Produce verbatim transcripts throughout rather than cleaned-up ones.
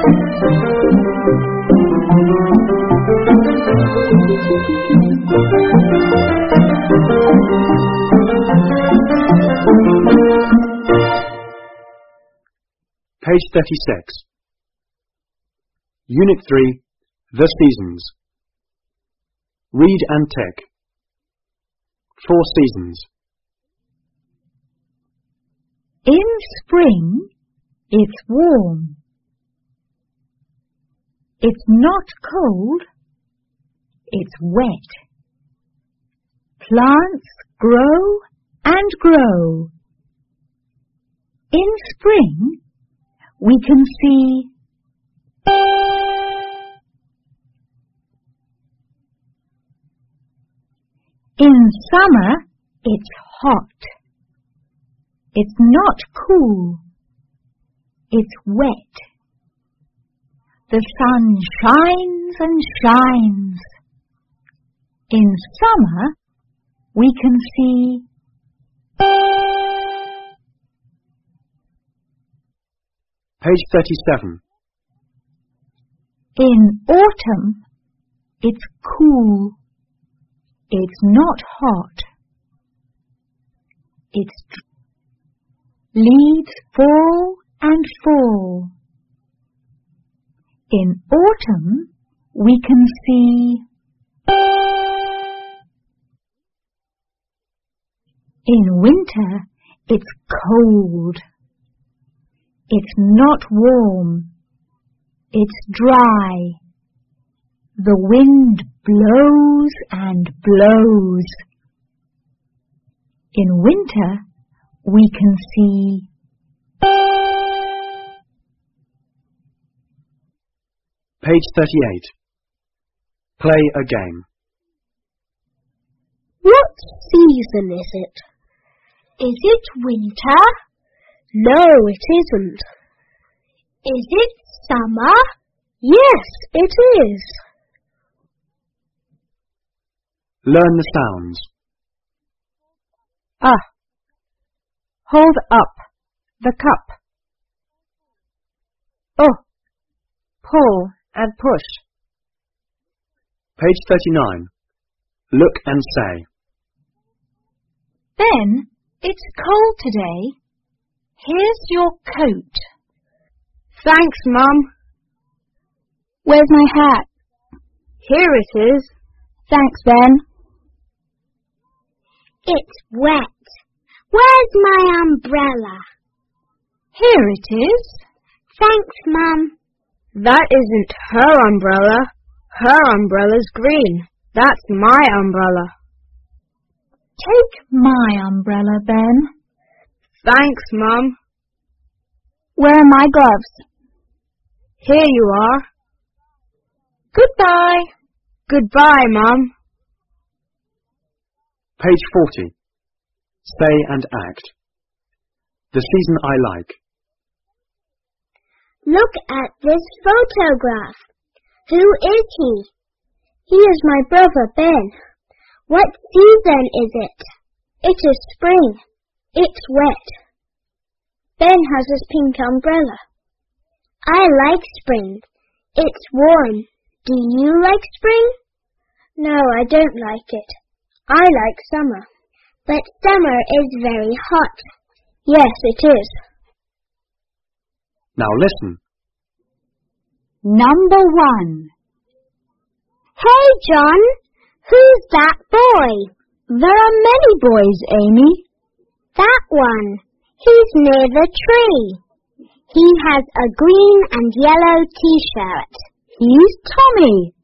Page thirty-six. Unit three, The Seasons. Read and tick. Four seasons. In spring, it's warm. It's not cold. It's wet. Plants grow and grow. In spring, we can see in summer, it's hot. It's not cool. It's wet. The sun shines and shines. In summer, we can see Page thirty-seven. in autumn, it's cool. It's not hot. It's leaves fall and fall. In autumn, we can see in winter, it's cold. It's not warm. It's dry. The wind blows and blows. In winter, we can see Page thirty-eight. Play a game. What season is it? Is it winter? No, it isn't. Is it summer? Yes, it is. Learn the sounds. ah. Hold up the cup. Oh, pull and push. Page thirty-nine. Look and say. Ben, it's cold today. Here's your coat. Thanks, Mum. Where's my hat? Here it is. Thanks, Ben. It's wet. Where's my umbrella? Here it is. Thanks, Mum. That isn't her umbrella. Her umbrella's green. That's my umbrella. Take my umbrella, Ben. Thanks, Mum. Where are my gloves? Here you are. Goodbye. Goodbye, Mum. Page forty. Say and act. The season I like. Look at this photograph. Who is he? He is my brother, Ben. What season is it? It is spring. It's wet. Ben has his pink umbrella. I like spring. It's warm. Do you like spring? No, I don't like it. I like summer. But summer is very hot. Yes, it is. Now listen. Number one. Hey, John. Who's that boy? There are many boys, Amy. That one. He's near the tree. He has a green and yellow t-shirt. He's Tommy.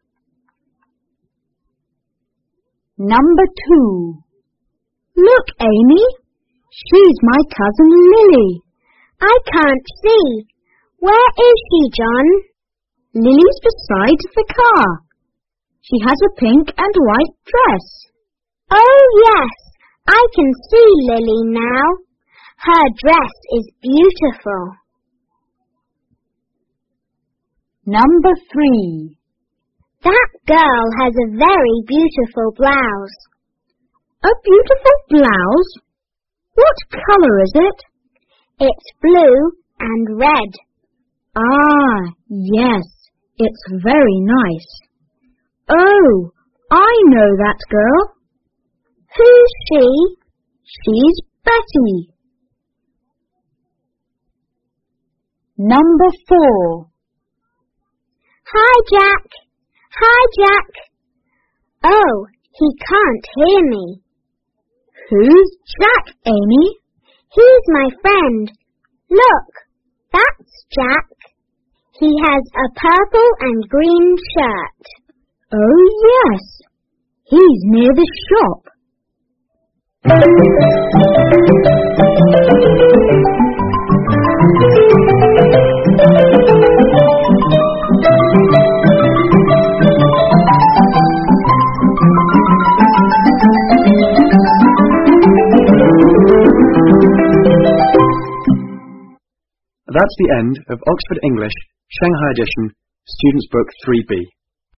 Number two. Look, Amy. She's my cousin Lily. I can't see. Where is she, John? Lily's beside the car. She has a pink and white dress. Oh, yes. I can see Lily now. Her dress is beautiful. Number three. That girl has a very beautiful blouse. A beautiful blouse? What colour is it? It's blue and red. Ah, yes, it's very nice. Oh, I know that girl. Who's she? She's Betty. Number four. Hi, Jack. Hi, Jack. Oh, he can't hear me. Who's Jack, Amy? He's my friend. Look, that's Jack. He has a purple and green shirt. Oh, yes. He's near the shop. That's the end of Oxford English, Shanghai Edition, Students' Book three B.